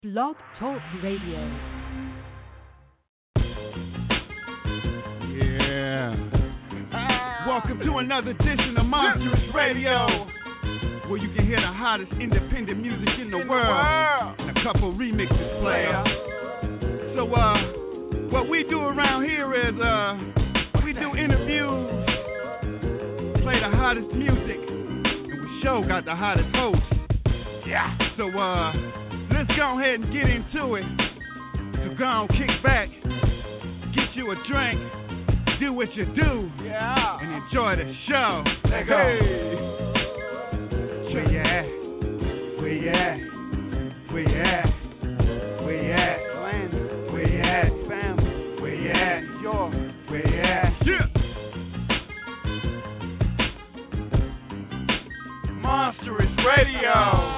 Blog Talk Radio. Yeah. Welcome to another edition of Monstrous Radio, where you can hear the hottest independent music in the world and a couple remixes player. So, what we do around here is, we do interviews, play the hottest music, and we sure got the hottest hosts. Yeah. So, let's go ahead and get into it. So go on, kick back, get you a drink, do what you do, and enjoy the show. Let's go. Where you at? Where you at? Where you at? Where you at? Where you at? Where you at? Where you at? Yeah. Monstrous Radio.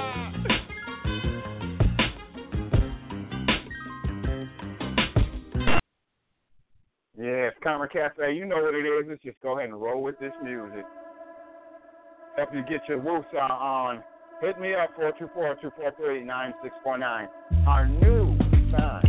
Yeah, it's Commerce Cafe. You know what it is. Let's just go ahead and roll with this music. Help you get your woosah on. Hit me up, 424-243-9649. Our new sign.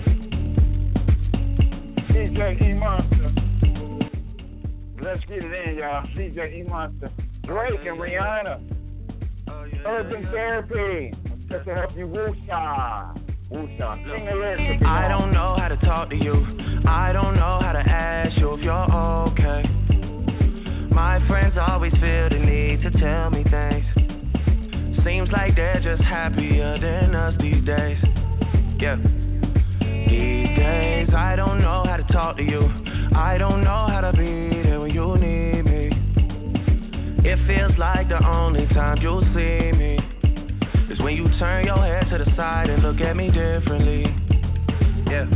DJ E-Monster. Let's get it in, y'all. DJ E-Monster. Drake and Rihanna. Urban Therapy. Just to help you woosah. Woosah. Sing the lyrics. I don't know how to talk to you. I don't know how to ask you if you're okay. My friends always feel the need to tell me things. Seems like they're just happier than us these days. Yeah. These days, I don't know how to talk to you. I don't know how to be there when you need me. It feels like the only time you'll see me is when you turn your head to the side and look at me differently. Yeah.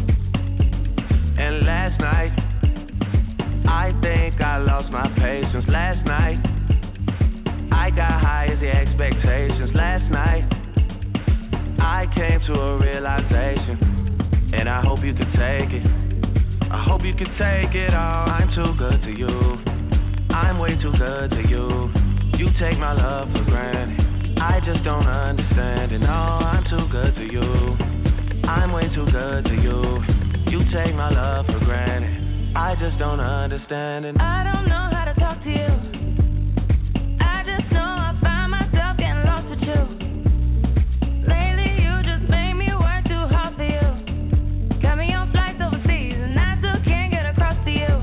And last night, I think I lost my patience. Last night, I got high as the expectations. Last night, I came to a realization, and I hope you could take it. I hope you could take it all. I'm too good to you. I'm way too good to you. You take my love for granted. I just don't understand it. No, I'm too good to you. I'm way too good to you. You take my love for granted. I just don't understand it. I don't know how to talk to you. I just know I find myself getting lost with you. Lately you just made me work too hard for you. Got me on flights overseas and I still can't get across to you.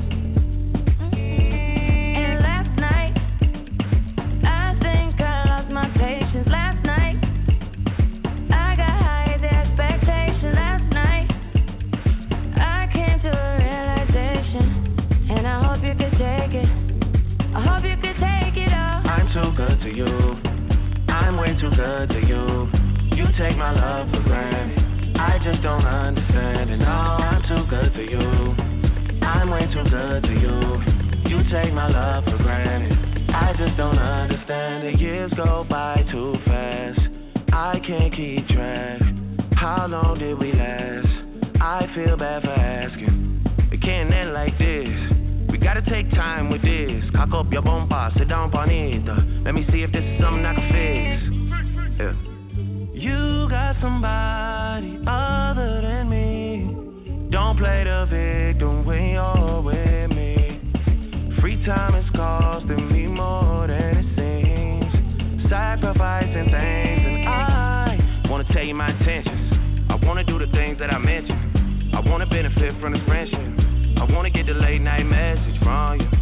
And last night, I think I lost my patience. Last night, I got high as the expectation. Last night, I came to a realization, and I hope you could take it. I hope you could take it all. I'm too good to you. I'm way too good to you. You take my love for granted. I just don't understand it. No, I'm too good to you. I'm way too good to you. You take my love for granted. I just don't understand it. Years go by too fast. I can't keep track. How long did we last? I feel bad for asking. It can't end like this. We gotta take time with this. Cock up your bumper, sit down on it. Let me see if this is something I can fix. Yeah. You got somebody other than me. Don't play the victim when you're with me. Free time is costing me more than it seems. Sacrificing things, and I wanna tell you my intentions. I wanna do the things that I mentioned. I wanna benefit from this friendship. I wanna get the late night message from you.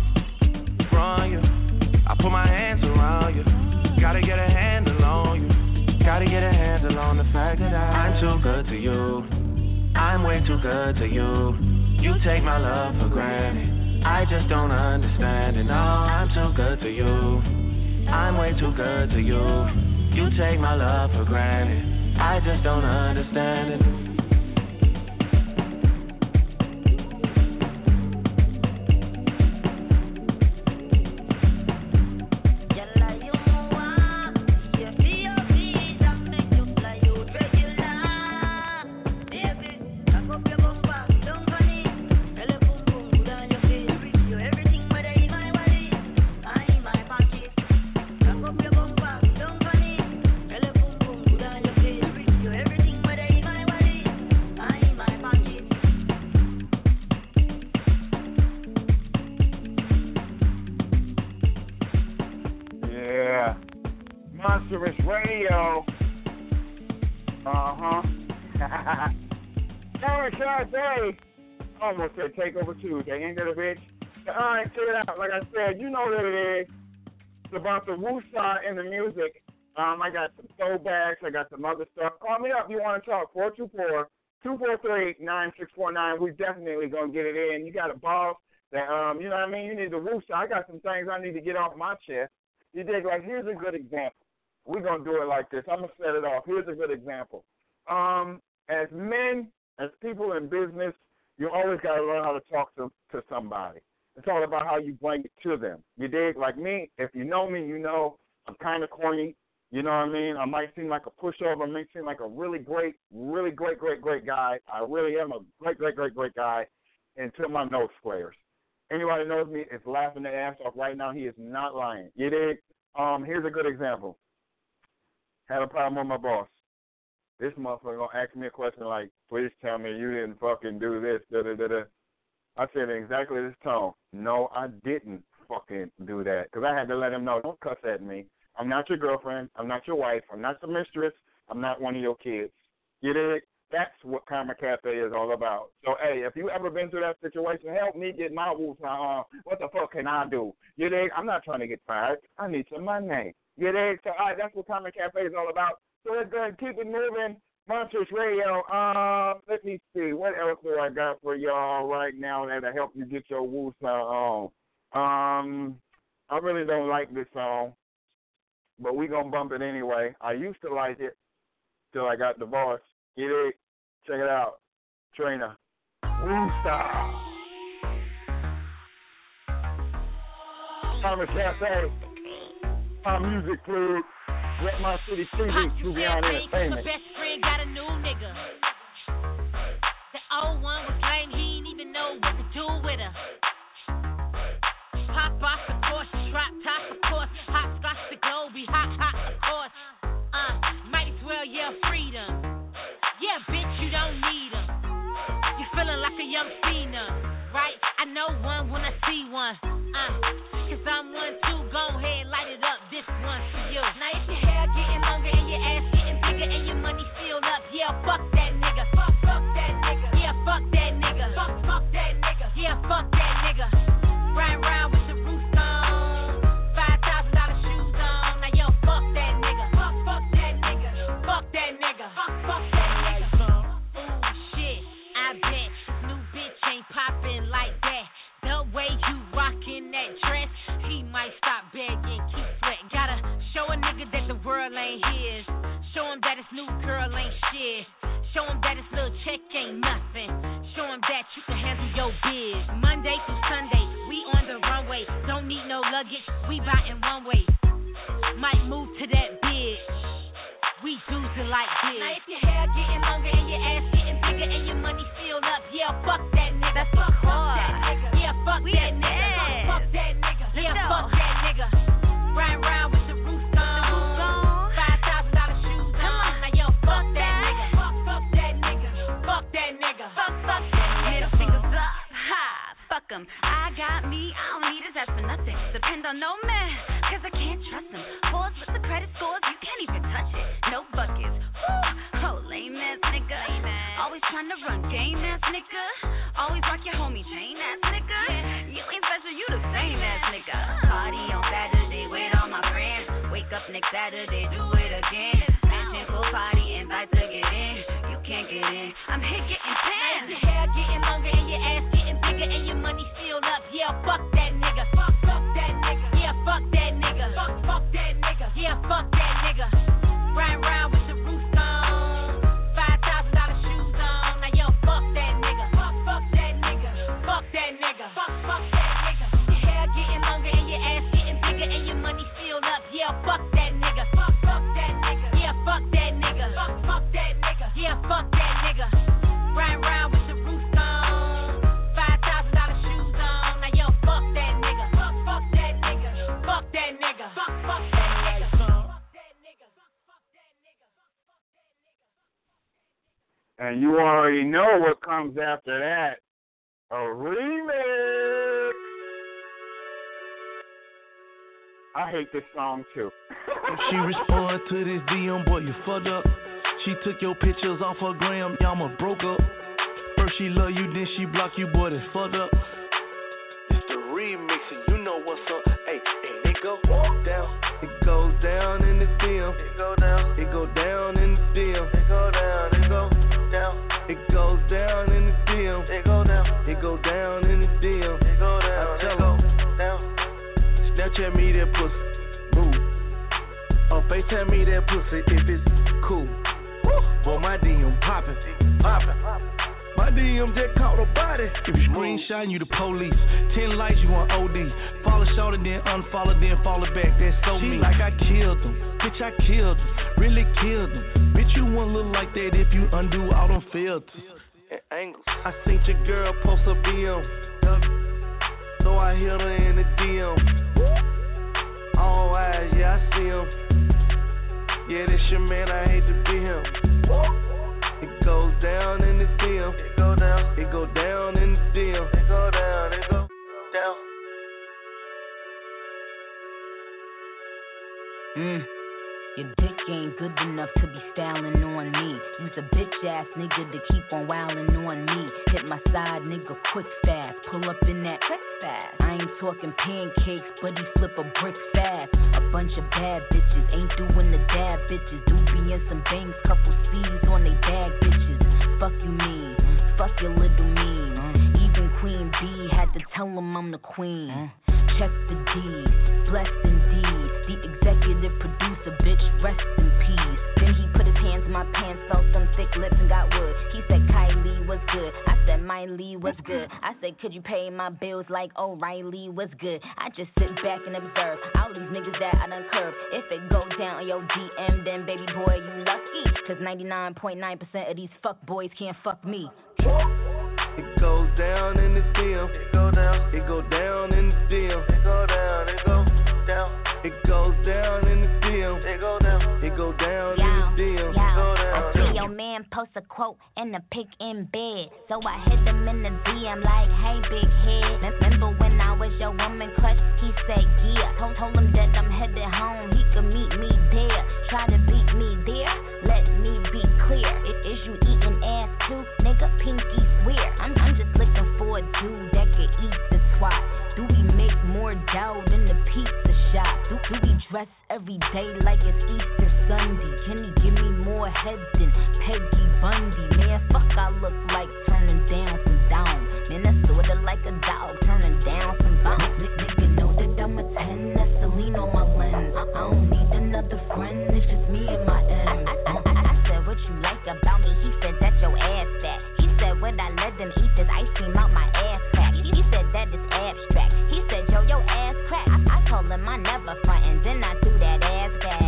I put my hands around you. Gotta get a handle on you. Gotta get a handle on the fact that I'm too good to you. I'm way too good to you. You take my love for granted. I just don't understand it. No, I'm too good to you. I'm way too good to you. You take my love for granted. I just don't understand it. Everything Monstrous Radio. Saturday. Almost said Takeover Tuesday. Ain't that a bitch? All right, check it out. Like I said, you know what it is. It's about the woosah in the music. I got some throwbacks. I got some other stuff. Call me up if you want to talk. 424-243-9649. We definitely going to get it in. You got a boss that, you know what I mean? You need the woosah. I got some things I need to get off my chest. You dig? Like, here's a good example. We're going to do it like this. I'm going to set it off. Here's a good example. As men, as people in business, you always got to learn how to talk to somebody. It's all about how you bring it to them. You dig? Like me, if you know me, you know I'm kind of corny. You know what I mean? I might seem like a pushover. I might seem like a really great guy. I really am a great guy until my nose flares. Anybody that knows me is laughing their ass off right now. He is not lying. You dig? Here's a good example. Had a problem with my boss. This motherfucker gonna ask me a question like, please tell me you didn't fucking do this, da-da-da-da. I said in exactly this tone, no, I didn't fucking do that. Because I had to let him know, don't cuss at me. I'm not your girlfriend. I'm not your wife. I'm not your mistress. I'm not one of your kids. You dig? That's what Karma Cafe is all about. So, hey, if you ever been through that situation, help me get my woosah on. What the fuck can I do? You dig? I'm not trying to get fired. I need some money. You dig? So, all right, that's what Karma Cafe is all about. So let's go ahead and keep it moving. Monstrous Radio. Let me see. What else do I got for y'all right now that'll help you get your woosah on? I really don't like this song, but we going to bump it anyway. I used to like it till I got divorced. Get it? Check it out. Trina. Woosah. Thomas Cafe. My music, please. Rep My City TV. True Beyond Entertainment. Best friend got a new nigga. The old one was lame. He didn't even know what to do with her. Pop off, of course. Drop top, of course. Hot scotch to go. Be hot, of course. Might as well yell freedom. Yeah, bitch, you don't need them. You feeling like a young Cena, right? I know one when I see one. Cause I'm one too. Go ahead, light it up. This one for you. Now if your hair getting longer and your ass getting bigger and your money filled up, yeah, fuck that nigga. Fuck that nigga. Yeah, fuck that nigga. Fuck that nigga. Yeah, fuck that nigga. Ride round with the roof on, $5,000 shoes on. Now yo, fuck that nigga. Fuck that nigga. Fuck that nigga. Fuck that nigga. Ooh shit, I bet new bitch ain't popping like that. The way you rockin' that dress, he might stop begging, keep sweating. Gotta show a nigga that the world ain't his. Show him that his new girl ain't shit. Show him that his little check ain't nothing. Show him that you can handle your biz. Monday through Sunday, we on the runway. Don't need no luggage, we bout in one way. Might move to that bitch. We dudes it like this. Now if your hair getting longer and your ass getting bigger and your money filled up, yeah, fuck that nigga. Fuck that nigga. Yeah, fuck that nigga. Fuck that nigga. Yeah, fuck that nigga. Ride round with the roof on, $5,000 shoes on. Now yo, fuck that nigga. Fuck that nigga. Fuck that nigga. Fuck that nigga. Middle fingers up, ha, fuck 'em. I got me, I don't need his ass for nothing. Depend on no man, cause I can't trust him. Pause with the credit scores, you can't even touch it. No buckets, whoo, oh, lame ass nigga. Always trying to run game ass nigga. Always rock your homie chain ass nigga. You ain't special, you the same ass nigga. Party on Saturday with all my friends. Wake up next Saturday, do it again. Mansion full party, invite to get in. You can't get in, I'm here getting tan. Your hair getting longer and your ass getting bigger and your money filled up, yeah, fuck that nigga. Fuck that nigga. Yeah, fuck that nigga. Fuck that nigga. Yeah, fuck that nigga. Ride round with the roof on, $5,000 shoes on. Now yo, fuck that nigga. Fuck that nigga. Fuck that nigga. Fuck that nigga. Your hair getting longer and your ass getting bigger and your money filled up, yeah, fuck that nigga. Fuck that nigga. Yeah, fuck that nigga. Fuck that nigga. Yeah, fuck that nigga. Ride round with the roof on, $5,000 shoes on. Now yo, fuck that nigga. Fuck that nigga. Fuck that nigga. Fuck that nigga. And you already know what comes after that. A remix. I hate this song too. If she respond to this DM, boy, you fucked up. She took your pictures off her gram, y'all ma broke up. First she love you, then she block you, boy, that's fucked up. It's the remix, and you know what's up. Hey, and it go down. It goes down in the DM. It go down. It go down in the DM. It go down. It go down. It goes down in the DM. It go down. It go down in the DM. It go down. I tell her, down. Snapchat me that pussy. Move. Or FaceTime me that pussy if it's cool. Boy, my DM poppin'. My DM just caught a body. If you screenshot, you the police. 10 likes, you on OD. Follow short and then unfollow, then follow back. That's so mean. Like I killed them. Bitch, I killed them. Really killed them. Bitch, you won't look like that if you undo all them filters and angles. I seen your girl post a BM. So I hit her in the DM. All eyes, yeah, I see him. Yeah, this your man, I hate to be him. It goes down in the DM. It go down. It go down in the DM. It go down. It go down. Your dick ain't good enough to be styling on me. Use a bitch ass nigga to keep on wildin' on me. Hit my side nigga quick fast. Pull up in that quick fast. I ain't talking pancakes, but he flip a brick fast. A bunch of bad bitches ain't doing the dab bitches. Do be in some bangs, couple C's on they bag bitches. Fuck you mean, fuck your little mean. Even Queen B had to tell him I'm the queen. Check the deed, blessed indeed. The executive producer, bitch, rest in peace. Then he put his hands in my pants, felt some thick lips and got wood. He said, Kylie, what's good? I said, Miley, what's good? I said, could you pay my bills like O'Reilly, what's good? I just sit back and observe all these niggas that I done curved. If it go down on your DM, then baby boy, you lucky. Cause 99.9% of these fuck boys can't fuck me. It goes down in the DM. It go down. It go down in the DM. It go down. It go down. It goes down in the DM. It go down. It go down in the DM. It go down. I see your man post a quote and a pic in bed, so I hit him in the DM like, hey big head. Remember when I was your woman crush? He said yeah. Told him that I'm headed home. He could meet me there. Try to beat me there. Let me be clear. Is you eating ass too, nigga? Pinky swear. I'm just looking for a dude that can eat the twat. Do we make more dough than the pizza shop? Do we dress every day like it's Easter Sunday? Can he give me more head than Peggy Bundy? Man, fuck, I look like turning down some down. Man, that's sorta like a dog turning down some bounce. Nigga know that I'm a 10, that's Celine on my lens. I don't need another friend, it's just me and my ends. I said, what you like about me? He said, that's your ass fat. He said, would I let them eat this ice cream out my ass crack? He said, that is abstract. He said, yo, your ass crack. I told him I never front, and then I threw that ass back.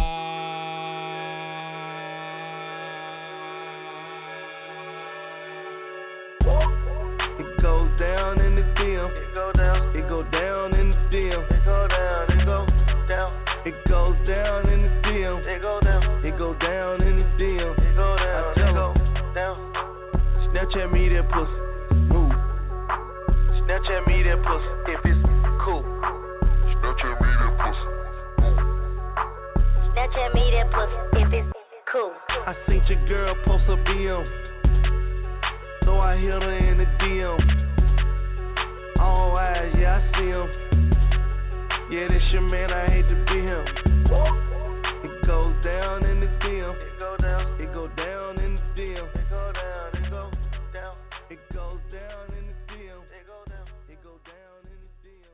It goes down in the DM. It go down. It go down in the DM. It go down. It go down. It goes down in the DM. It go down. It go down in the DM. It go down. I tell her, down. Snapchat me that pussy. Move. Snapchat me that pussy if it's cool. Snapchat me that pussy. Snapchat me that pussy if it's cool. I seen your girl post a BM. So I hit her in the DM. All eyes, yeah, I see him. Yeah, this your man, I hate to be him. It goes down in the DM. It go down. It go down in the DM. It go down. It go down. It goes down in the DM. It go down. It go down in the DM.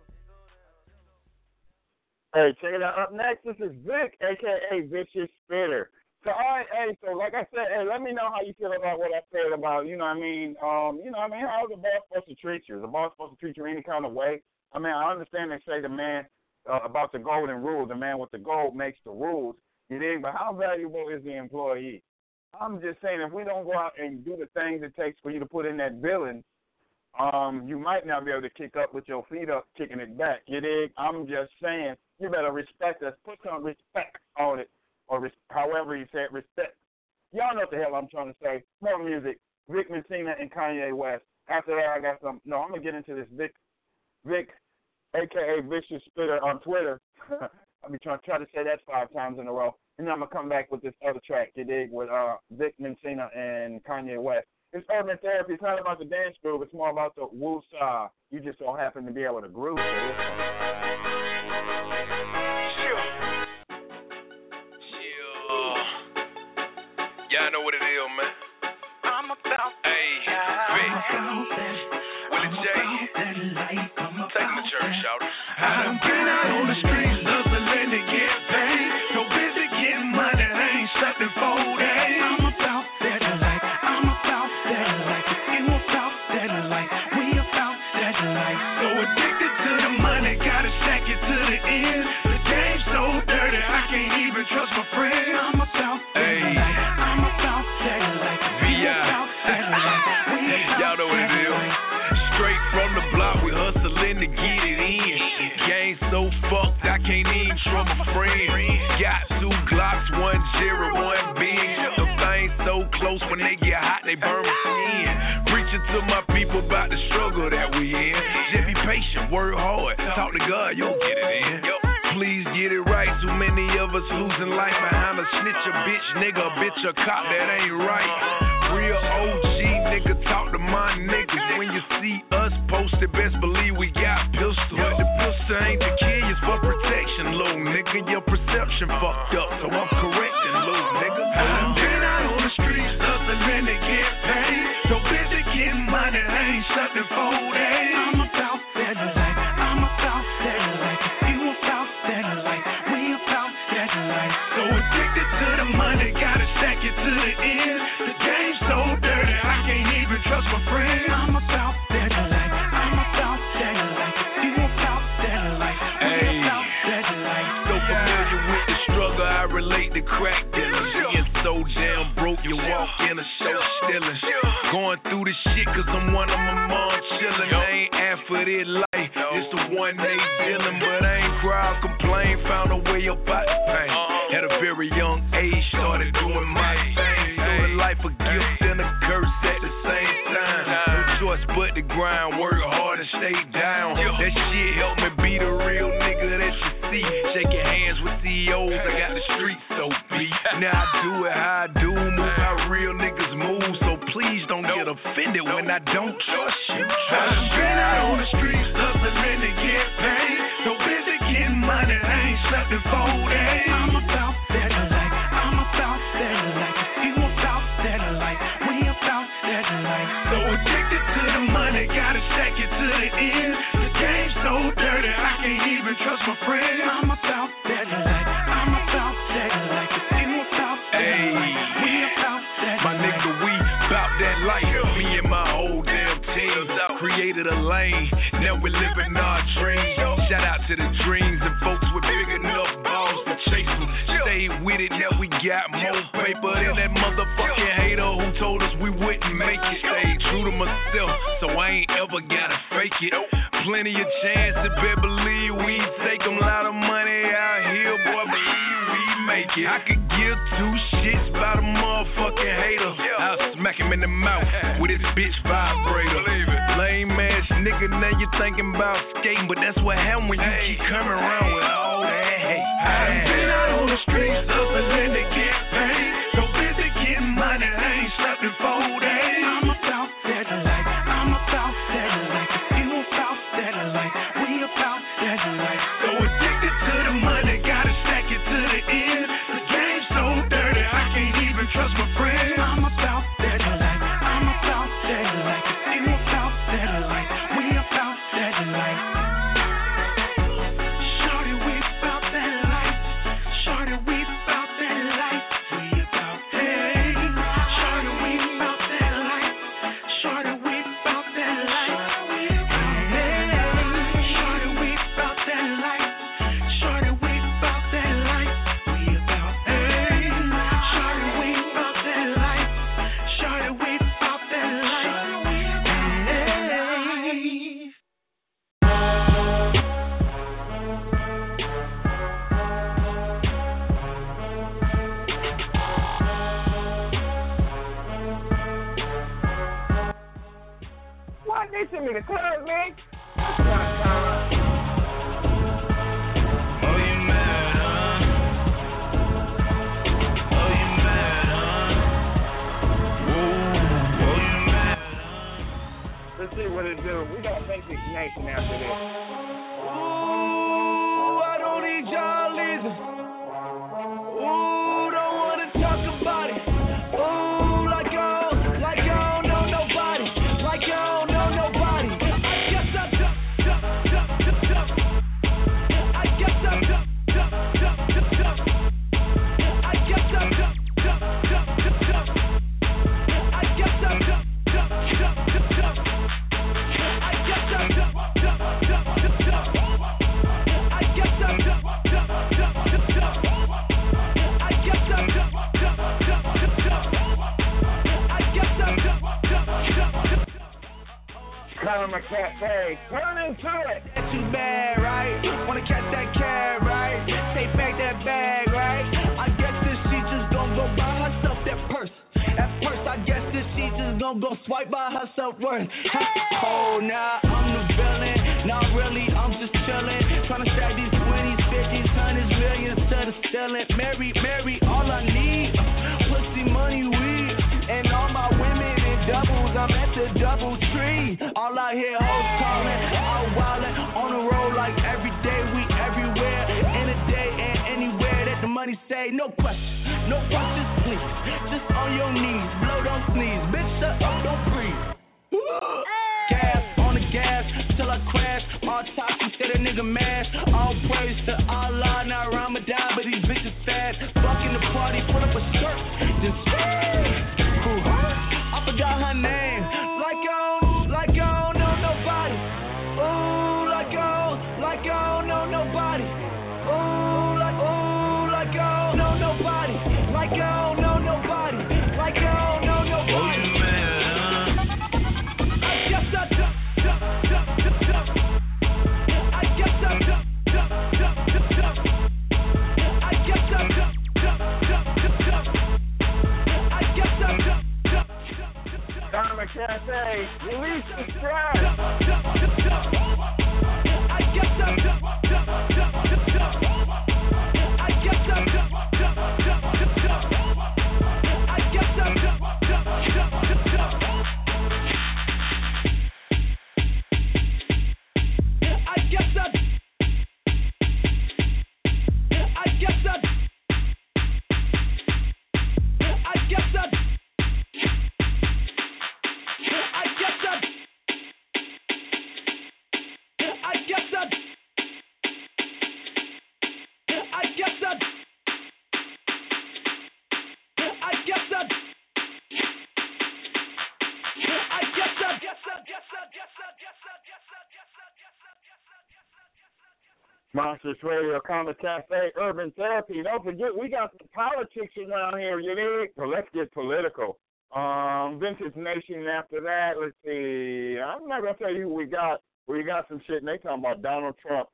Hey, check it out. Up next, this is Vic, a.k.a. Vicious Spitter. So, all right, hey, so like I said, hey, let me know how you feel about what I said about, you know what I mean, how's the boss supposed to treat you? Is the boss supposed to treat you any kind of way? I mean, I understand they say the man about the golden rule, the man with the gold makes the rules, you dig? But how valuable is the employee? I'm just saying, if we don't go out and do the things it takes for you to put in that billing, you might not be able to kick up with your feet up, kicking it back, you dig? I'm just saying, you better respect us, put some respect on it. Or however you say it, respect. Y'all know what the hell I'm trying to say. More music. Vic Messina and Kanye West. After that, I got some. No, I'm going to get into this Vic, a.k.a. Vicious Spitter on Twitter. I'll be trying to say that 5 times in a row. And then I'm going to come back with this other track, you dig, with Vic Mencina and Kanye West. It's urban therapy. It's not about the dance groove. It's more about the woo-saw. You just don't happen to be able to groove to this one. Y'all know what it is, man. I'm about Vic, Willie J, taking the church out. I done been out on the streets, hustling to get paid. So busy getting money, I ain't stepping for that. I'm about that life. I'm about that life. You about that life. We about that life. So addicted to the money, gotta stack it to the end. The game's so dirty, I can't even trust my friends. I'm about that life. I'm about that life. Y'all know what it is. Straight from the block, we hustling to get it in. Game so fucked, I can't even trust my friend. Got 2 Glocks, 101 big. The things so close, when they get hot, they burn my skin. Preaching to my people about the struggle that we in. Just be patient, work hard, talk to God, you'll get it in. Please get it right. Too many of us losing life behind a snitch, a bitch, nigga, a bitch, a cop, that ain't right. Real OG nigga, talk to my niggas. When you see us posted, best believe we got pistols. But the pistol ain't to kill you, it's for protection, little nigga. Your perception fucked up, so I'm correcting, little nigga. I've been out on the streets, hustling to get paid. So busy getting money, I ain't something for that. I'm about that life. I'm about that life. You about that life. We about that life. So addicted to the money, gotta stack it to the end. The game's so dirty, I can't even trust my friends. I'm about that life. I'm about that life. You about that life. We about that life. So familiar with the struggle, I relate to crack dealers. Being so damn broke, you walk in a show stealing. Going through this shit cause I'm one of my mom chillin'. I ain't asked for this life, it's the one they dealing. But I ain't cry or complain, found a way up out the pain. At a very young age, started doing my thing. Doing life a gift and a curse at the same time. No choice but to grind, work hard and stay down. That shit helped me be the real nigga that you see. Shaking hands with CEOs, I got the streets so beat. Now I do it how I do, move how real niggas move. So please don't get offended when I don't trust you. I've been out on the streets, hustling to get paid. So busy getting money, I ain't slept for that. I'm about that life. I'm about that life. You about that life. We about that life. So addicted to the money, gotta stack it to the end. The game's so dirty, I can't even trust my friends. I'm about that life. I'm about that life. You about that life. We about that life. My nigga, we about that life. Me and my whole damn team created a lane. Now we're living our dreams. Shout out to the dreams and folks with big enough balls to chase them. Stay with it, now we got more paper than that motherfucking hater who told us we wouldn't make it. Stay true to myself, so I ain't ever gotta fake it. Plenty of chances, better believe we take them. Lot of money out here, boy, believe we make it. I could give 2 shits about a motherfucking hater. I'll smack him in the mouth with his bitch vibrator. Lame ass nigga, now you thinking about skating, but that's what happens when you keep coming around with all that hate. I've been out on the streets, hustling to get paid. So busy getting money, I ain't slept for that. I'm about that life. I'm about that life. You about that life. We about that life. So addicted to the money, gotta stack it to the end. The game's so dirty, I can't even trust my friends. I'm about that life. I'm about that life. You about that life. We about that life. Shorty, we about that life. Shorty, we about that life. We about that. Shorty, we about that life. Shorty, we about that life. Shorty, we about that life. Shorty, we about that life. We about that. Shorty, we about that life. Shorty, we about that life. Why they send me the club, man? Oh, you mad, see what it do. We got Vintage Nation after this. Ooh, I don't need y'all either. Ooh, don't wanna talk about it. Ooh, like y'all don't know nobody. Like y'all don't know nobody. I guess I duck. I guess I duck. I guess I duck. I guess I duck. Karma Cafe, turn into it. Too bad, right? Wanna catch that cab, right? Take back that bag, right? I guess this she just gon' go buy herself that purse. That purse, I guess this she just gon' go swipe by herself worth. Oh, nah, I'm the villain. Not really, I'm just chillin'. Tryna stack these 20s, 50s, 100s, millions to the ceiling. Mary, all I need, pussy, money, weed, and all my women in doubles. I'm at the double tree. All I hear hoes calling, out wildin', on the road like every day, we everywhere, in a day and anywhere that the money say. No questions, please. Just on your knees, blow, don't sneeze, bitch, shut up, don't breathe. Gas on the gas till I crash. All toxic, say the nigga mash. All praise to Allah, now Ramadan, but these bitches fast. Fucking the party, pull up a skirt, just cool. I forgot her name. Like I don't know nobody. Ooh, like I don't know nobody. Ooh, like I don't know nobody. Like I don't know nobody. Like I don't know nobody. I guess I duck. I guess I duck. I guess I duck. I guess I duck. Karma Cafe, release the stress. I guess I duck. I guess I duck. I guess I duck. Monsters Radio, Karma Cafe, Urban Therapy. Don't forget, we got some politics around here, you dig? So let's get political. Vintage Nation after that, let's see. I'm not going to tell you who we got. We got some shit, and they talking about Donald Trump.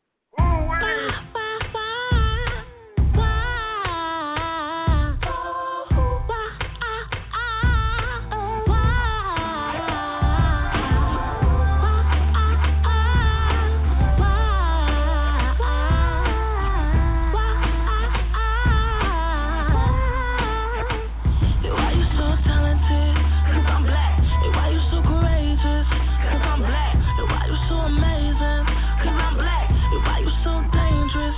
Amazing, 'cause I'm black. Why you so dangerous?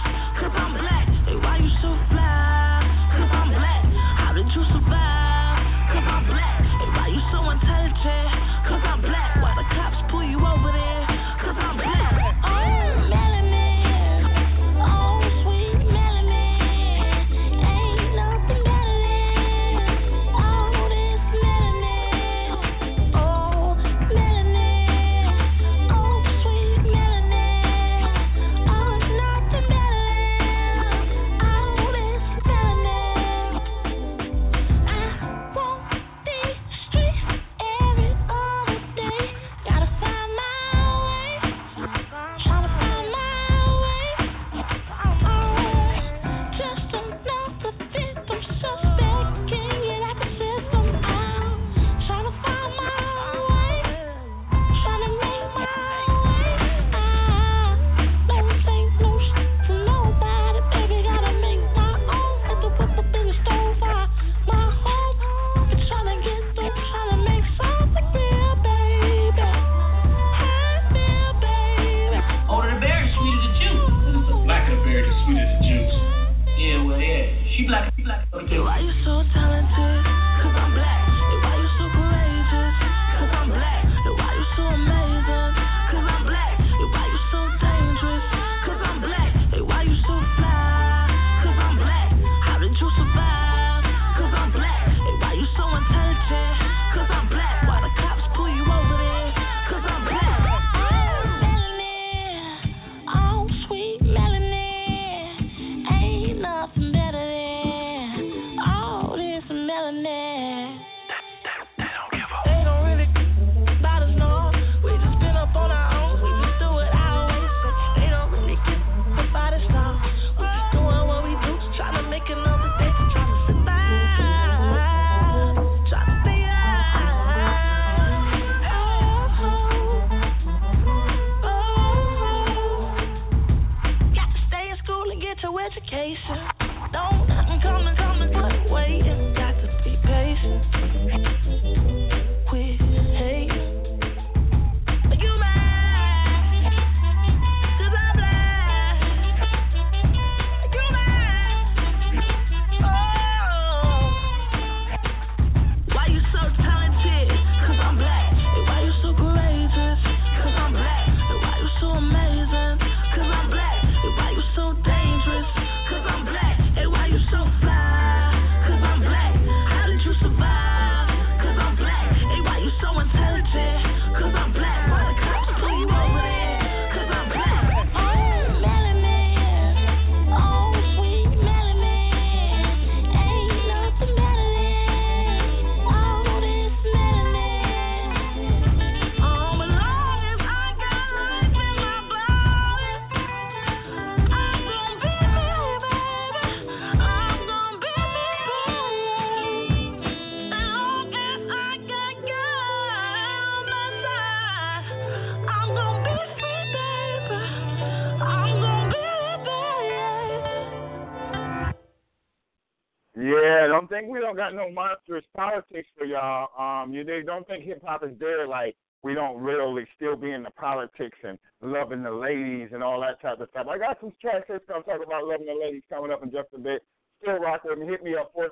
man, we don't got no monstrous politics for y'all. They don't think hip-hop is dead, like we don't really still be in the politics and loving the ladies and all that type of stuff. I got some tracks that's going to talk about loving the ladies coming up in just a bit. Still rock with me. Hit me up,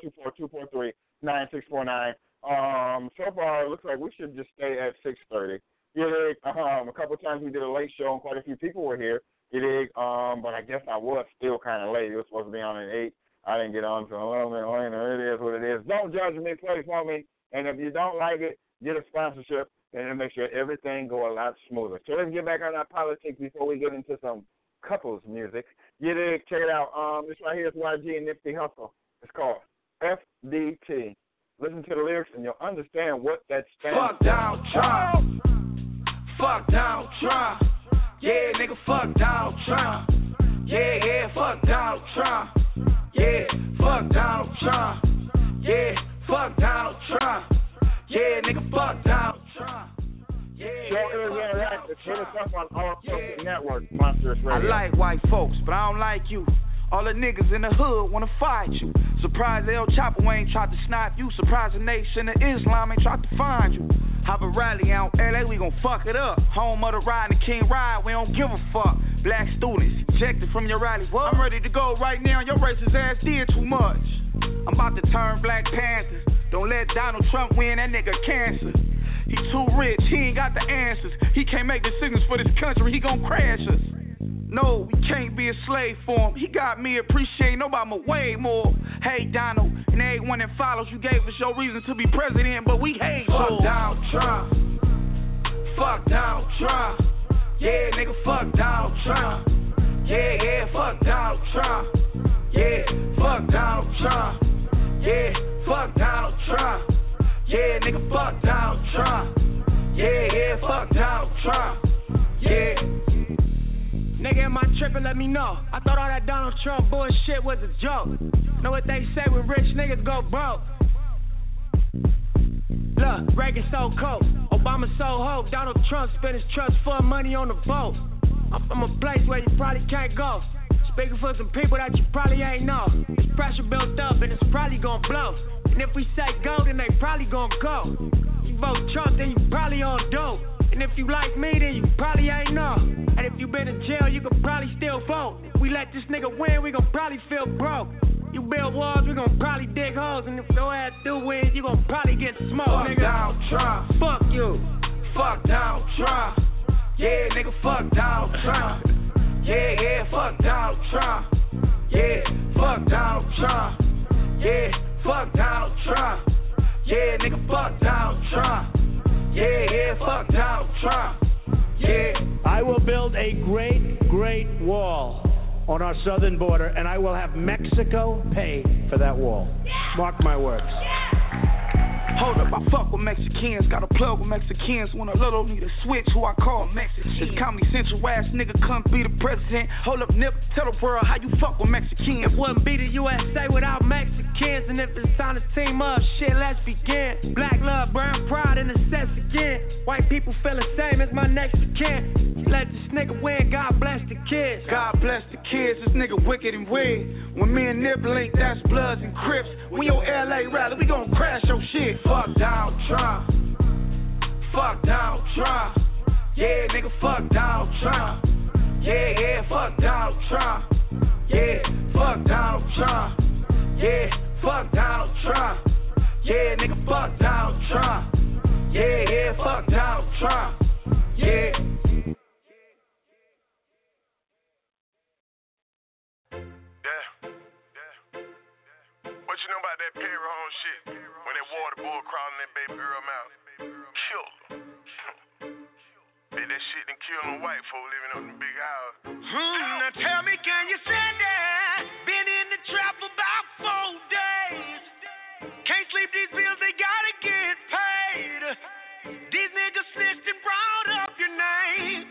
424-243-9649. So far, it looks like we should just stay at 6:30. You dig? A couple of times we did a late show and quite a few people were here. You dig? But I guess I was still kind of late. It was supposed to be on at 8. I didn't get on until a little bit later. It is what it is. Don't judge me, play for me. And if you don't like it, get a sponsorship and it'll make sure everything go a lot smoother. So let's get back on our politics before we get into some couples music. You dig? Check it out. This right here is YG and Nipsey Hussle. It's called FDT. Listen to the lyrics and you'll understand what that stands for. Fuck Donald Trump. Fuck Donald Trump. Yeah, nigga, fuck Donald Trump. Yeah, fuck Donald Trump. Yeah, fuck Donald Trump. Yeah, fuck Donald Trump. Yeah, nigga, fuck Donald Trump. Show is interactive. Hit us up on all social networks, Monsters Radio. I like white folks, but I don't like you. All the niggas in the hood wanna fight you. Surprised El Chapo ain't tried to snipe you. Surprised the Nation of Islam ain't tried to find you. Have a rally out LA, we gon' fuck it up. Home of the ride and King Ride, we don't give a fuck. Black students, ejected from your rallies. What? I'm ready to go right now, your racist ass did too much. I'm about to turn Black Panther. Don't let Donald Trump win, that nigga cancer. He too rich, he ain't got the answers. He can't make decisions for this country, he gon' crash us. No, we can't be a slave for him. He got me appreciating Obama way more. Hey, Donald, and everyone that follows, you gave us your reason to be president, but we hate you. Fuck Donald Trump. Fuck Donald Trump. Yeah, nigga, fuck Donald Trump. Yeah, fuck Donald Trump. Yeah, fuck Donald Trump. Yeah, fuck Donald Trump. Yeah, nigga, fuck Donald Trump. Yeah, fuck Donald Trump. Yeah. Nigga, am I tripping? Let me know. I thought all that Donald Trump bullshit was a joke. Know what they say when rich niggas go broke? Look, Reagan so cold, Obama so hope. Donald Trump spent his trust fund money on the vote. I'm from a place where you probably can't go. Speaking for some people that you probably ain't know. There's pressure built up and it's probably gonna blow. And if we say go, then they probably gonna go. You vote Trump, then you probably on dope. And if you like me, then you probably ain't know. And if you been in jail, you could probably still vote. If we let this nigga win, we gon' probably feel broke. You build walls, we gon' probably dig holes. And if your ass do win, you gon' probably get smoked, fuck nigga. Donald Trump. Fuck you. Fuck Donald Trump. Yeah, nigga, fuck Donald Trump. Yeah, fuck Donald Trump. Yeah, fuck Donald Trump. Yeah, fuck Donald Trump. Yeah, nigga, fuck Donald Trump. Yeah, fuck Donald Trump. Yeah. I will build a great wall on our southern border, and I will have Mexico pay for that wall. Mark my words. Hold up, I fuck with Mexicans, got a plug with Mexicans. When a little need a switch, who I call Mexican. This Comedy Central ass nigga couldn't be the president. Hold up, Nip, tell the world how you fuck with Mexicans. It wouldn't be the USA without Mexicans. And if it's time to team up, shit, let's begin. Black love, brown pride, and the sets again. White people feel the same as my next of kin. Let this nigga win, God bless the kids. God bless the kids, this nigga wicked and weird. When me and Nip link, that's Bloods and Crips. When your LA rally, we gon' crash your shit. Fuck Donald Trump. Fuck Donald Trump. Yeah, nigga, fuck Donald Trump. Yeah, fuck Donald Trump. Yeah, fuck Donald Trump. Yeah, fuck Donald Trump. Yeah, nigga, fuck Donald Trump. Yeah, fuck Donald Trump. Yeah. What you know about that Perry home shit? When that water bull crawling that baby girl mouth, killed her. Bet that shit done killed them white folk living up in the big house. Now tell me, can you stand that? Been in the trap for about 4 days. Can't sleep, these bills, they gotta get paid. These niggas snitched and brought up your name.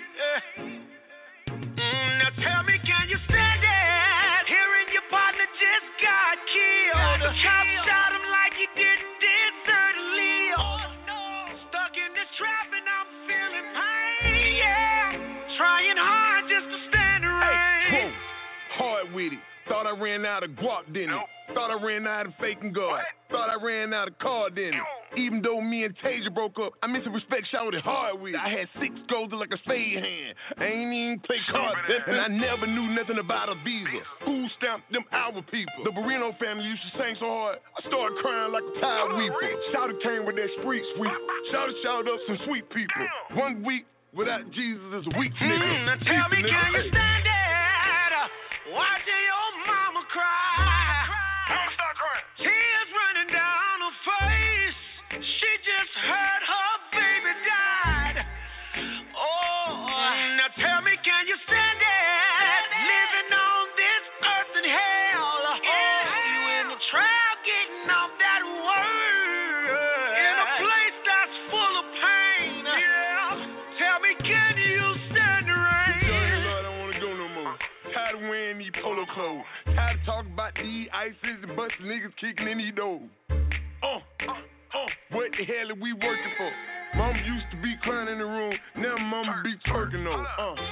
Now tell me, can you stand that? Hearing your partner just got killed. The cop shot him like he didn't deserve to live. Stuck in this trap and I'm feeling pain, yeah. Trying hard just to stand the rain. Hey, hard with it. Thought I ran out of guap, didn't it? Thought I ran out of faking God. thought I ran out of card in it. Even though me and Tasia broke up, I miss a respect shot it hard with. I had 6 goals like a spade hand. I ain't even play cards, and I never knew nothing about a visa. Food stamped them our people. The Barrino family used to sing so hard, I started crying like a tide weeper. Shouter came with that street sweep. Shouter up some sweet people. 1 week without Jesus is a weak nigga. Now tell me, can you stand it? Watching your mama cry. Mama, start crying. Tears running down her face. She just heard her baby died. Oh, now tell me, can you stand it? Living on this earth in hell. Oh, you in the trap getting off that word. In a place that's full of pain. Yeah. Tell me, can you stand the rain? Lord, I don't want to go no more. Tired of wearing these polo clothes. Tired of talking about these ISIS and busting niggas kicking in these doors. What the hell are we working for? Mama used to be crying in the room, now mama be twerking on.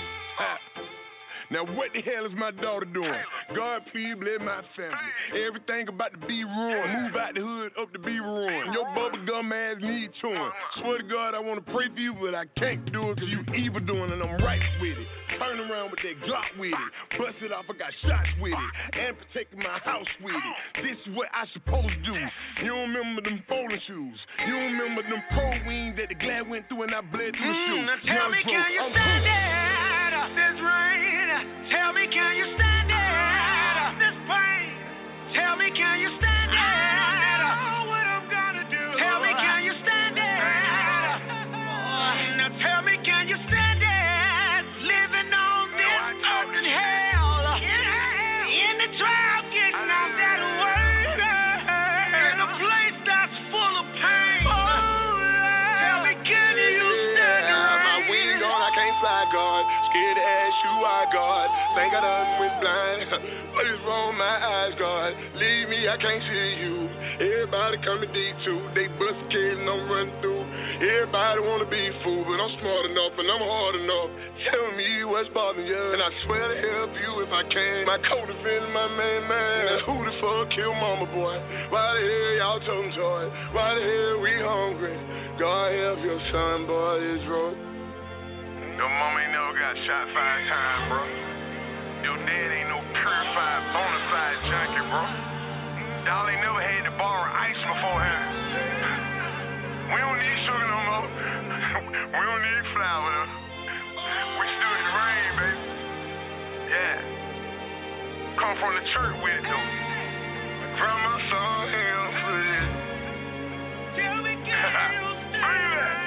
Now what the hell is my daughter doing? God, please bless my family. Everything about to be ruined. Move out the hood up to be ruined. Your bubblegum ass need chewing. Swear to God, I want to pray for you, but I can't do it because you evil doing and I'm right with it. Turn around with that Glock with it. Bust it off, I got shots with it. And protecting my house with it. This is what I supposed to do. You don't remember them bowling shoes. You don't remember them pro wings that the glad went through and I bled through the shoes. Now tell me, can you stand it? This rain. Tell me, can you stand it? This pain. Tell me, can you stand it? I know what I'm gonna do. Tell me, can you stand it? Now tell me, can you stand it? Living on this earth in hell. In the trial, getting off that word. In a place that's full of pain. Tell me, can you stand it? My wings on, I can't fly, God. Scared to ask you why, God. Think I done went blind. What is wrong with my eyes, God? Leave me, I can't see you. Everybody come to D2. They bust kids and I'm running through. Everybody wanna be fool, but I'm smart enough and I'm hard enough. Tell me what's bothering you, and I swear to help you if I can. My co-defendant, my man. Now who the fuck killed mama, boy? Why the hell y'all toting joy? Why the hell we hungry? God help your son, boy, this road. Your mama ain't never got shot 5 times, bro. Your dad ain't no purified, bona fide junkie, bro. Y'all ain't never had to borrow ice beforehand. We don't need sugar no more. We don't need flour, though. We stood in the rain, baby. Yeah. Come from the church with it, though. Grandma saw him for this. Tell me, can you stand it?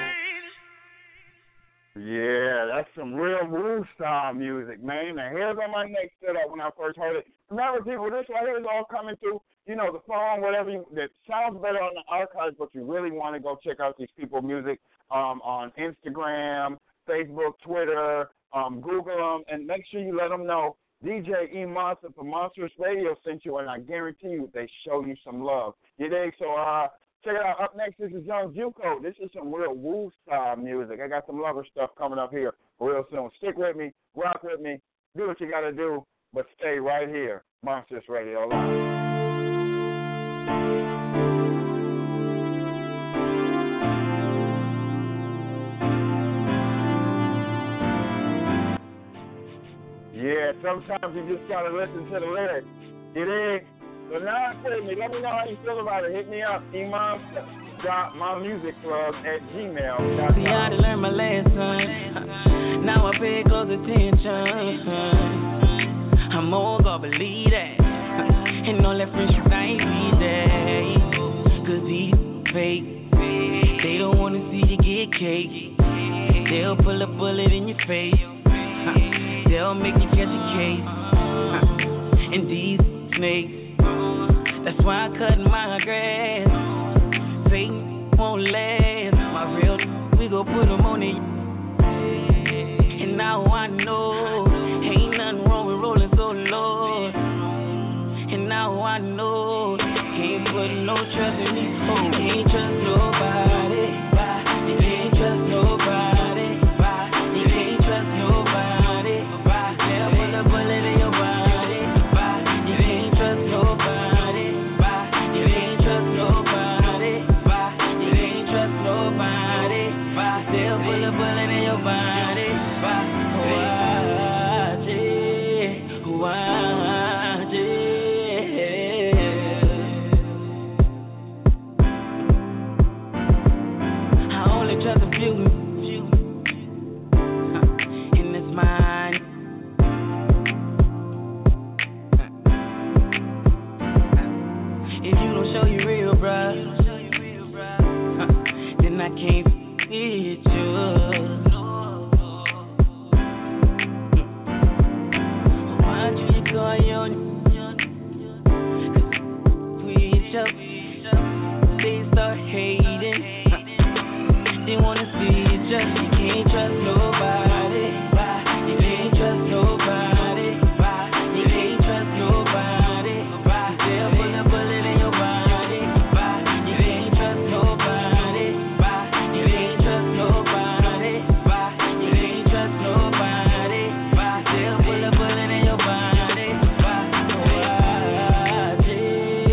Yeah, that's some real Wu style music, man. The hairs on my neck stood up when I first heard it. Remember, people, this right here is all coming through, you know, the phone, whatever that sounds better on the archives, but you really want to go check out these people's music on Instagram, Facebook, Twitter, Google them, and make sure you let them know DJ E Monster from Monstrous Radio sent you, and I guarantee you they show you some love. You dig? So, check it out. Up next, this is Young Juco. This is some real Wu style music. I got some lover stuff coming up here real soon. Stick with me, rock with me, do what you got to do, but stay right here. Monstrous Radio Live. Yeah, sometimes you just got to listen to the lyrics. You dig? So now with me. Let me know how you feel about it. Hit me up, imam.mymusicplug@gmail.com. See, I done learned my lesson. Now I pay close attention. I'm all gonna believe that. And all that friendship ain't be there. Cause these fake. They don't wanna see you get cake. They'll pull a bullet in your face. They'll make you catch a case. And these snakes. That's why I cut my grass. Fake won't last. My real, we gon' put them on it. And now I know ain't nothing wrong with rolling so low. And now I know can't put no trust in these folks. Can't trust nobody. You can't trust nobody. You can't trust nobody. They'll put a bullet in your body. You can't trust nobody. You can't trust nobody. your body. Watch it. I only trust a few in this mind. If you don't show you real, bruh, then I can't fit you. Why do you go on your switch up? They start hating. They wanna see you just. You can't trust nobody. You can't trust nobody. You can't trust nobody. They'll put a bullet in your body. You can't trust nobody. You can't trust nobody. You can't trust nobody. They'll put a bullet in your body. Watch it.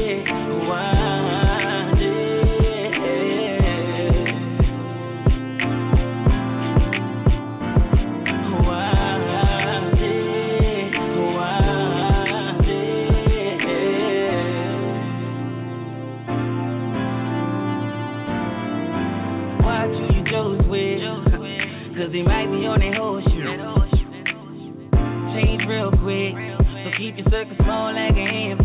Watch who you chose with, cause he might be on that whole shit. Change real quick, so keep your circle small like a hand.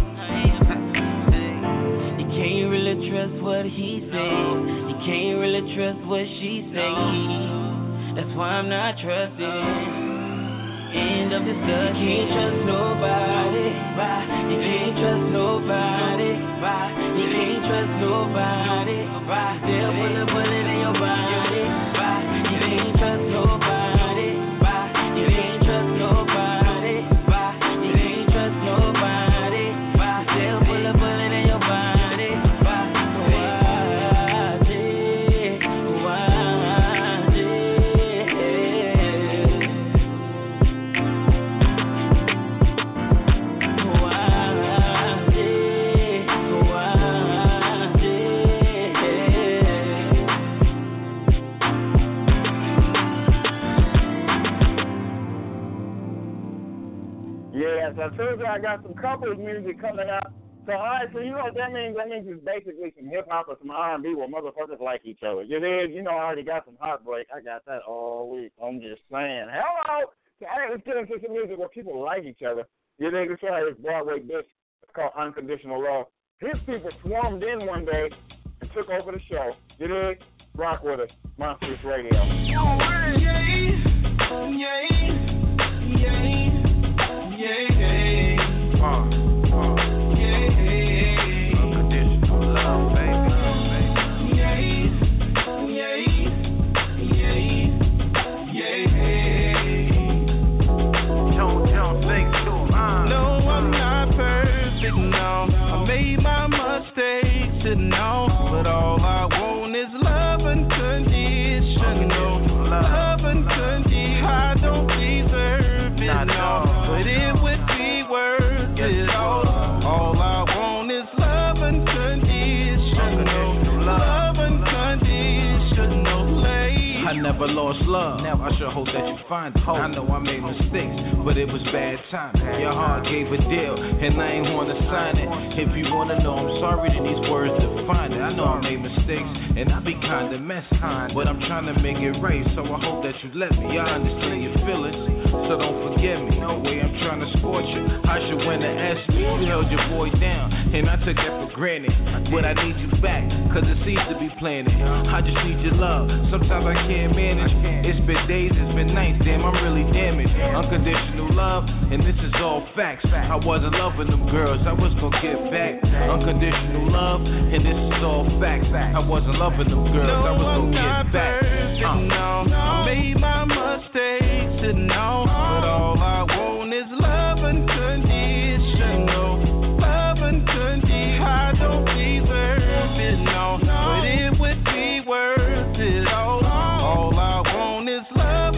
You can't really trust what he said. You can't really trust what she say. That's why I'm not trusting. End of discussion. You can't trust nobody. You can't trust nobody. You can't trust nobody. They'll put a bullet in your body. You can't trust nobody. You can't trust nobody. You can't trust nobody. They'll put a bullet in your body. Watch it. Watch it. Yes, I told you I got some couples music coming out. So, all right, so you know what that means? That means it's basically some hip-hop or some R&B where motherfuckers like each other. You know, I already got some heartbreak. I got that all week. I'm just saying. Hello! So, all right, let's get into some music where people like each other. You know, this is Broadway bitch. It's called Unconditional Love. His people swarmed in one day and took over the show. You dig? Rock with us. Monsters Radio. Unconditional love, baby. No, I'm not perfect, no. I made my mistakes, and no, but all I want is love unconditional. Love unconditional. I don't deserve it, no, but it would be worth it all. All I want is love unconditional. Love unconditional. I never lost love. I sure hope that you find it. I know I made mistakes, but it was bad timing. Your heart gave a deal, and I ain't wanna sign it. If you wanna know I'm sorry, then these words define it. I know I made mistakes, and I be kinda messy, but I'm trying to make it right, so I hope that you let me. I understand your feelings, so don't forget me. No way I'm trying to scorch you. I should win the ask me. You held your boy down, and I took that for granted. But I need you back, cause it seems to be planning. I just need your love. Sometimes I can't manage. It's been days, it's been nights, damn, I'm really damaged. Unconditional love, and this is all facts. I wasn't loving them girls, I was gonna get back. Unconditional love, and this is all facts. I wasn't loving them girls, I was gonna get back. No, I made my mistakes, and no, but all I want is love unconditional. Love unconditional. I don't deserve it, no, but it would be worth it all. All I want is love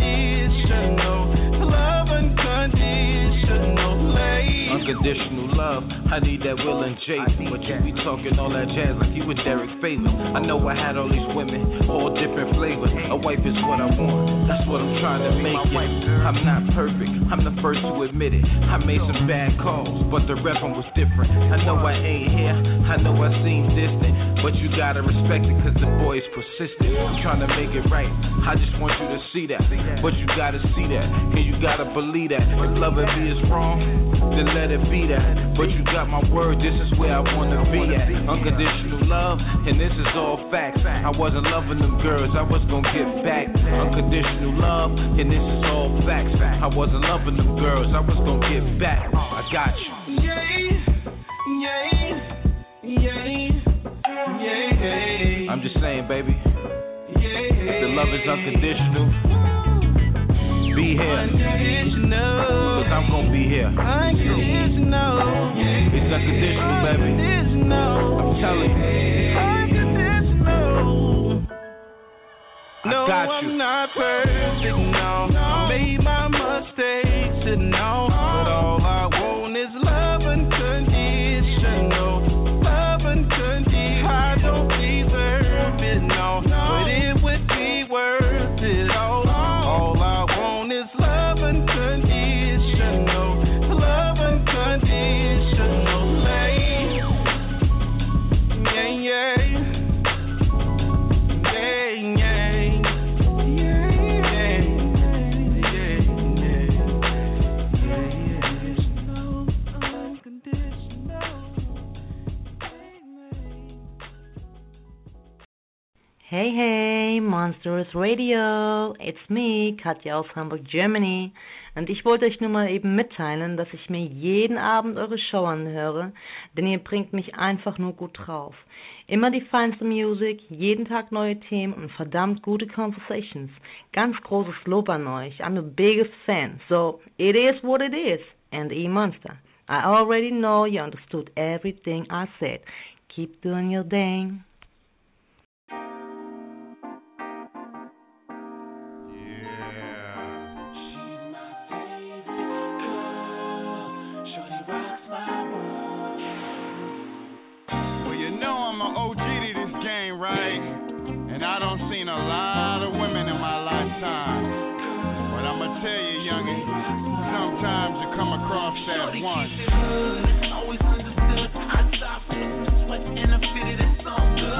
unconditional. Love unconditional. Unconditional love. love, I need that Will and Jason. But you be talking all that jazz like you with Derek Favors. I know I had all these women, all different flavors. A wife is what I want, that's what I'm trying to make it. I'm not perfect, I'm the first to admit it. I made some bad calls, but the reverend was different. I know I ain't here, I know I seem distant, but you gotta respect it cause the boy is persistent. I'm trying to make it right, I just want you to see that. But you gotta see that, and you gotta believe that. If love and be is wrong, then let it be that. But you got my word, this is where I wanna be at. Unconditional love, and this is all facts. I wasn't loving them girls, I was gonna get back. Unconditional love, and this is all facts. I wasn't loving them girls, I was gonna get back. I got you. I'm just saying, baby. The love is unconditional. Be here, cause I'm gonna be here. It's unconditional, baby. I'm telling you. No, I'm not perfect, no. I made my mistakes, and no. But all I want is love unconditional. Love unconditional. I don't deserve it, no. But it would be worth it all. All I want is love unconditional. Love unconditional. Hey, hey, Monstrous Radio. It's me, Katja aus Hamburg, Germany. Und ich wollte euch nur mal eben mitteilen, dass ich mir jeden Abend eure Show anhöre, denn ihr bringt mich einfach nur gut drauf. Immer die feinste Musik, jeden Tag neue Themen und verdammt gute Conversations. Ganz großes Lob an euch. I'm the biggest fan. So, it is what it is. And E-Monster, I already know you understood everything I said. Keep doing your thing. That one. Always understood. I stopped from the sweat and I fitted it so good.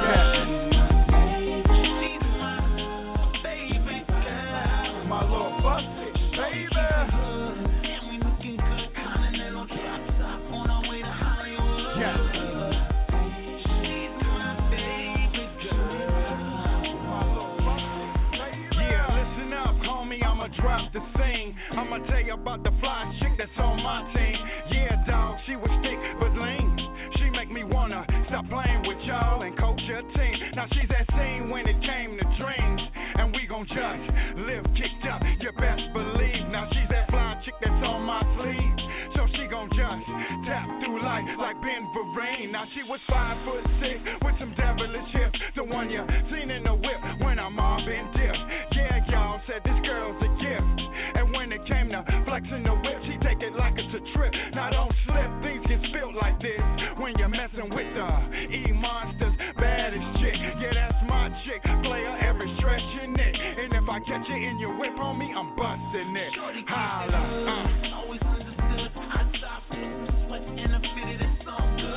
She's my baby girl. My little busted baby. And we looking good, continental drop top on our way to Hollywood. Yes. She's my baby girl. My little busted baby. Yeah, listen up, homie. I'ma drop the scene. I'ma tell you about the fly chick that's on my team. Yeah, dog, she was thick but lean. She make me wanna stop playing with y'all and coach your team. Now she's that scene when it came to dreams, and we gon' just live kicked up, you best believe. Now she's that fly chick that's on my sleeve, so she gon' just tap through life like Ben Vereen. Now she was 5'6" with some devilish hips, the one you seen in the whip when I'm all been dipped. Yeah, y'all said this girl's a gift, and when it came to flexing the whip, she take it like it's a trip. Now don't slip, things get spilled like this when you're messing with the E-Monster's baddest chick. Yeah, that's my chick, player every stretch in it. And if I catch it in your whip on me, I'm busting it. Holla, Always understood. I stopped from the sweat and I fitted it so good.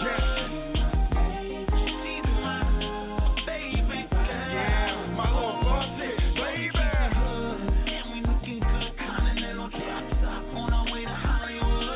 She's my baby girl. Yeah, my little busted baby. And we looking good, continental drop top on our way to Hollywood.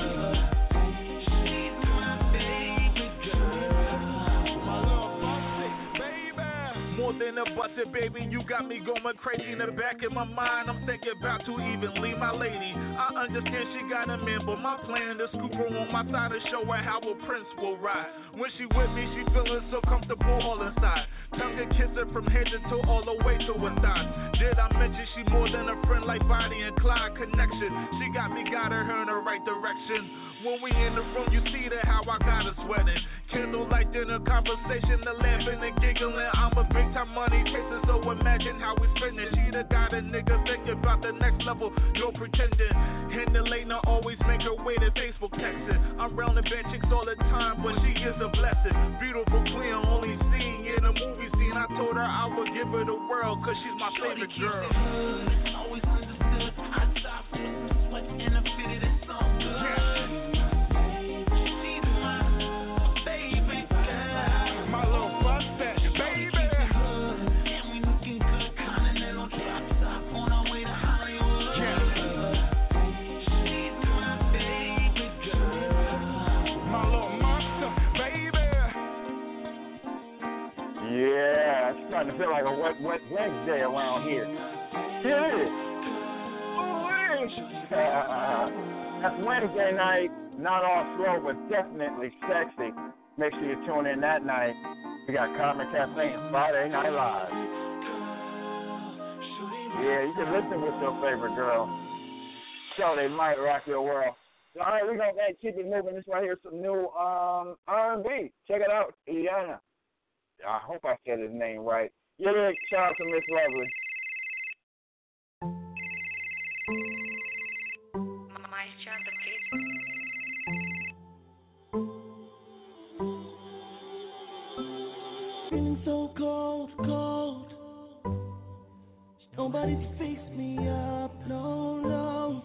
She's my baby girl. My little busted baby. More than a busted baby, you got me going crazy. In the back of my mind, I'm thinking about to even leave my lady. I understand she got a man, but my plan is scoop her on my side and show her how a prince will ride. When she with me, she feeling so comfortable all inside. Tongue and kiss her from head to toe all the way to her thighs. Did I mention she more than a friend, like Bonnie and Clyde connection? She got her in the right direction. When we in the room, you see that how I got her sweating. Candlelight dinner conversation, the laughing and giggling. I'm a big time money chaser, so imagine how we spend it. She the guy that nigga thinking about the next level. You're pretending. And the late night always make her way to Facebook texting. I'm round the bed chicks all the time, but she is a blessing. Beautiful, clear, only seen in a movie scene. I told her I would give her the world, cause she's my favorite girl. Always understood. I stopped for some sweat and I fitted it so good. She's my baby girl. My little prospect, baby. And we looking good, continental drop top on our way to Hollywood. She's my baby girl. My little monster, baby. Yeah, it's starting to feel like a wet Wednesday around here. It is. That's Wednesday night, not all slow, but definitely sexy. Make sure you tune in that night. We got Carmen Cafe and Friday Night Live. Yeah, you can listen with your favorite girl. So they might rock your world. So, all right, we're going to keep it moving. This right here is some new R&B. Check it out, Iana. I hope I said his name right. Yeah, shout out to Miss Lovely. Feeling so cold, cold. Nobody to fix me up, no, no.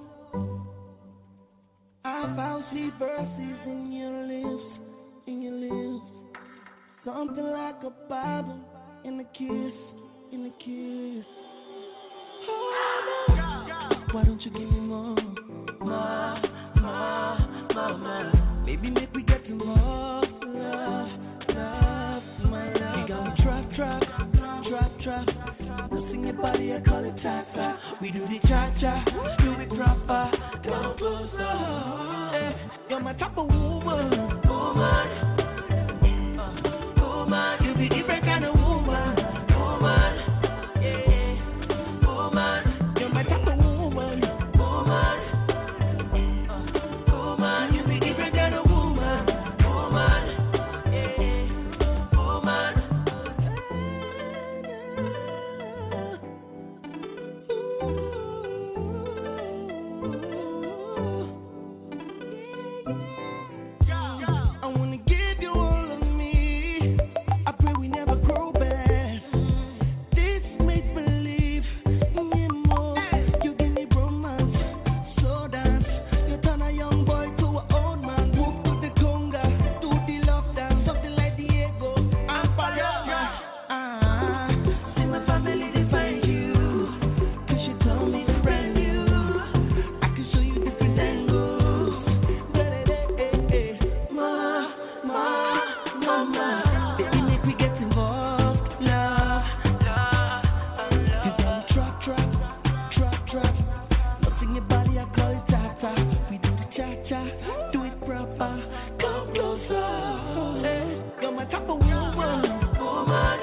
I found sweet verses in your lips, in your lips. Something like a Bible in a kiss, in a kiss. Oh, no. Why don't you give me more, more, more, more? Maybe make we get involved, love, love, my love. You got me trap. Now sing your body, I call it tata. We do the cha-cha, let's do it proper. Come closer, hey, you're my type of woman, woman. You be different kind of woman, woman, yeah, woman. You're my type of woman, woman, woman. You be different kind of woman, woman, yeah, woman. I wanna give you all of me. I pray we never grow back. This make believe, more. You give me romance, slow dance. You turn a young boy to an old man. Move to the conga, do the love dance, something like Diego. I'm fire. See my family they find you, 'cause you told me to brand you. I can show you different angles. More. Baby, make we get involved, love, love. You got me trap. Nothing your body, I call it tata. We do the cha-cha, do it proper. Come closer, hey, you're my type of woman, woman.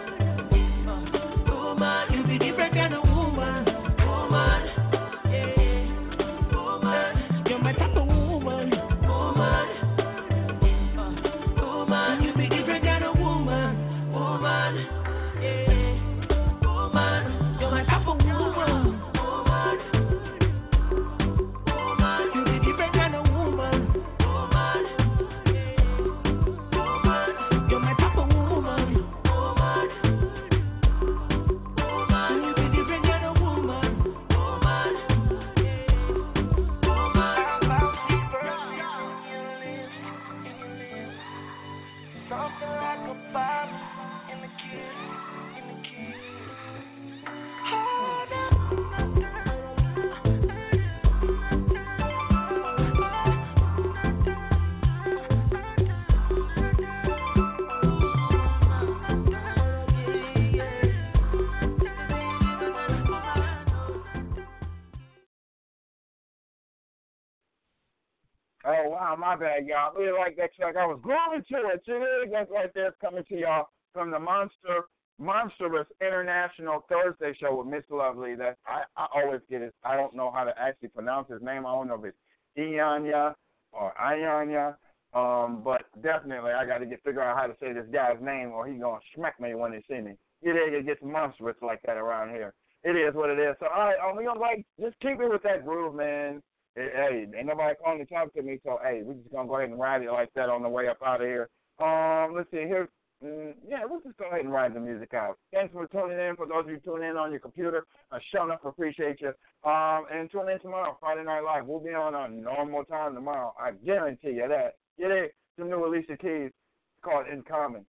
You be different kind of woman, woman. Yeah, woman. You're my type of woman, woman. You be different kind of woman, woman, yeah, woman. You're my type of woman, woman, you be different kind of woman, woman, yeah, you're my type of woman, woman, you be different kind of woman, woman, something like a Bible in the kiss, in the kiss. Oh, no. Oh, wow, my bad, y'all. I really like that track. I was grooving to it. That's right there. It's coming to y'all from the Monstrous International Thursday show with Miss Lovely. That I always get it. I don't know how to actually pronounce his name. I don't know if it's Ianya or Ayanya. But definitely I got to figure out how to say this guy's name, or he's gonna smack me when he see me. It gets monstrous like that around here. It is what it is. So all right, we gonna just keep it with that groove, man. Hey, ain't nobody calling to talk to me, so hey, we just gonna go ahead and ride it like that on the way up out of here. Let's see here. We'll just go ahead and ride the music out. Thanks for tuning in. For those of you tuning in on your computer, sure enough, appreciate you. And tune in tomorrow, Friday Night Live. We'll be on a normal time tomorrow. I guarantee you that. Get it? Some new Alicia Keys called In Common.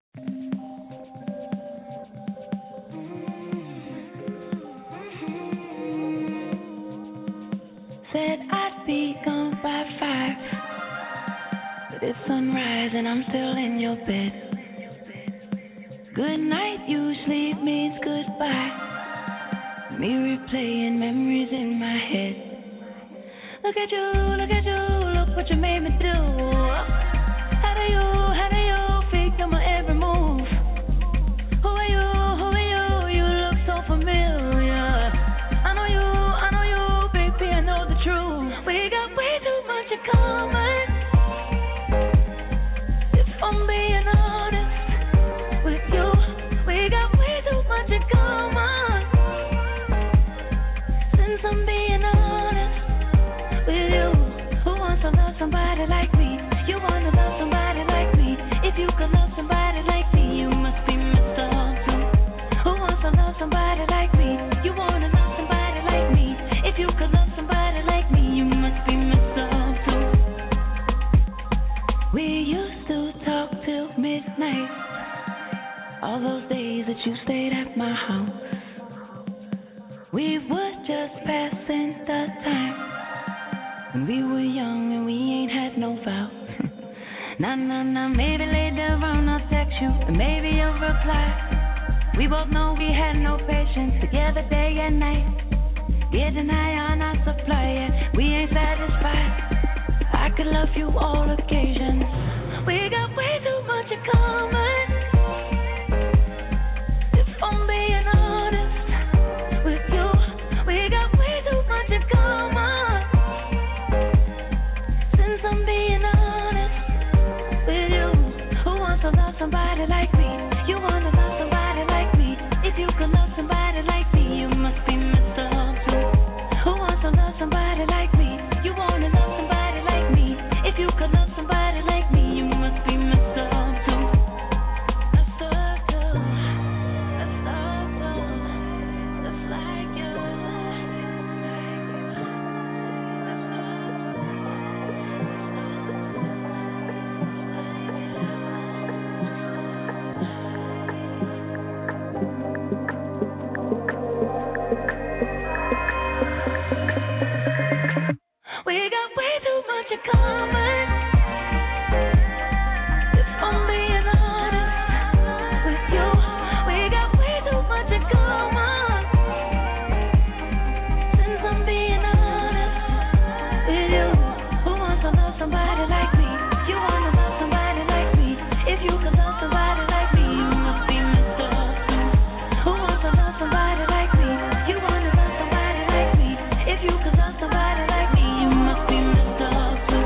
Said I'd be gone by 5, but it's sunrise and I'm still in your bed. Good night usually means goodbye. Me replaying memories in my head. Look at you, look what you made me do. How do you figure my every move? Who are you, you look so familiar. I know you, baby, I know the truth. We got way too much in common. If I'm being honest with you, we got way too much in common. Since I'm being honest with you, who wants to love somebody like me? You wanna love somebody like me? If you could love somebody like me, you must be messed up too. Who wants to love somebody like me? You wanna love somebody like me? If you could love somebody like me, you must be messed up too. We used to talk till midnight. All those days that you stayed at my house, we were just passing the time. When we were young and we ain't had no vows. Nah, maybe later on I'll text you and maybe you'll reply. We both know we had no patience together day and night. Getting high on our supply and we ain't satisfied. I could love you all occasions. We got way too much in common. If I'm being honest with you, we got way too much in common. Since I'm being honest with you, who wants to love somebody like me? You wanna love somebody like me? If you could love somebody like me, you must be messed up too. Who wants to love somebody like me? You wanna love somebody like me? If you could love somebody like me, you must be messed up too. Messed up too. Messed up too. Just like you. We got way too much in common. If I'm being honest with you, we got way too much in common. Since I'm being honest with you, who wants to love somebody like me? You wanna love somebody like me? If you could love somebody like me, you must be messed up too. Who wants to love somebody like me? You wanna love somebody like me? If you could love somebody like me, you must be messed up too.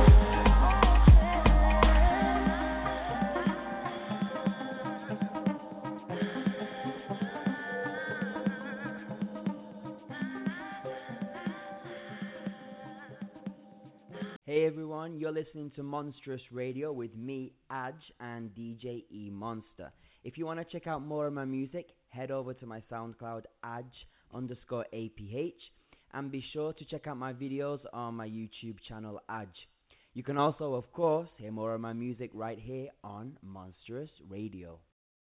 Hey everyone, you're listening to Monstrous Radio with me, Aj, and DJ E Monster. If you want to check out more of my music, head over to my SoundCloud, Aj_APH, and be sure to check out my videos on my YouTube channel, Aj. You can also, of course, hear more of my music right here on Monstrous Radio.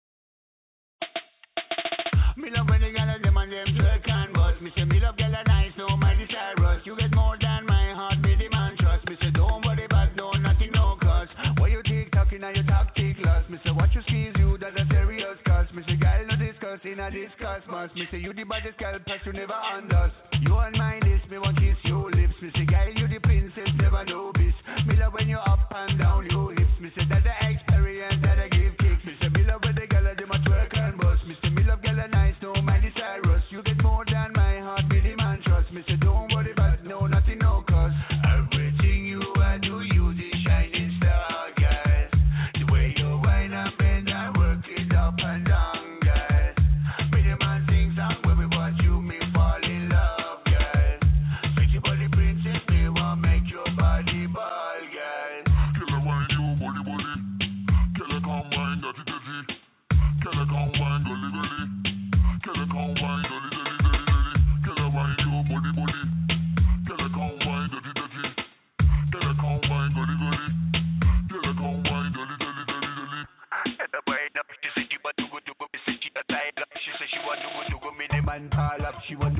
Me love when the gyal them and them twerk and bust. Me say me love gyal nice, no my desire rush. You get more than my heart, me demand trust. Me say don't worry about no nothing, no cause. What you take talking and you talk take loss. Me say what you squeeze you, that's a serious cause. Me say gyal no discuss in a discuss must. Me say you the baddest gyal, plus you never undust. You on my list, me want kiss your lips. Me say gyal you the princess, never know this. Me love when you up and down your hips. Me say that the experience that I give kicks. Me say me love when the gyal them a twerk and bust. Me say me love gyal nice, no my desire rush. You get more than my heart, be the man trust. Me say don't worry about no nothing, no cause. Everything you I do, you the shining star, girl.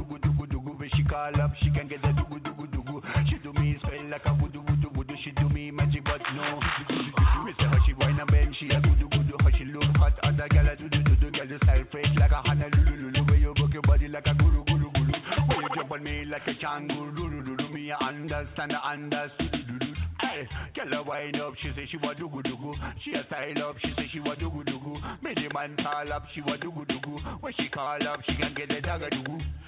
dugu dugu dugu. When she call up, she can get the dugu dugu dugu. She do me spell like a voodoo voodoo voodoo. She do me magic, but no. Me say how she whine and bend, she a voodoo voodoo. How she look hot, other gyal a do do do do. Gyal you style fresh like a Honolulu. Where you work your body like a guru guru guru. Where you jump on me like a kangaroo. Me understand, Hey, girl a wind up, she say she wa dugu dugu. She a style up, she say she wa dugu dugu. Me the man call up, she wa dugu dugu. When she call up, she can get the dagga dugu.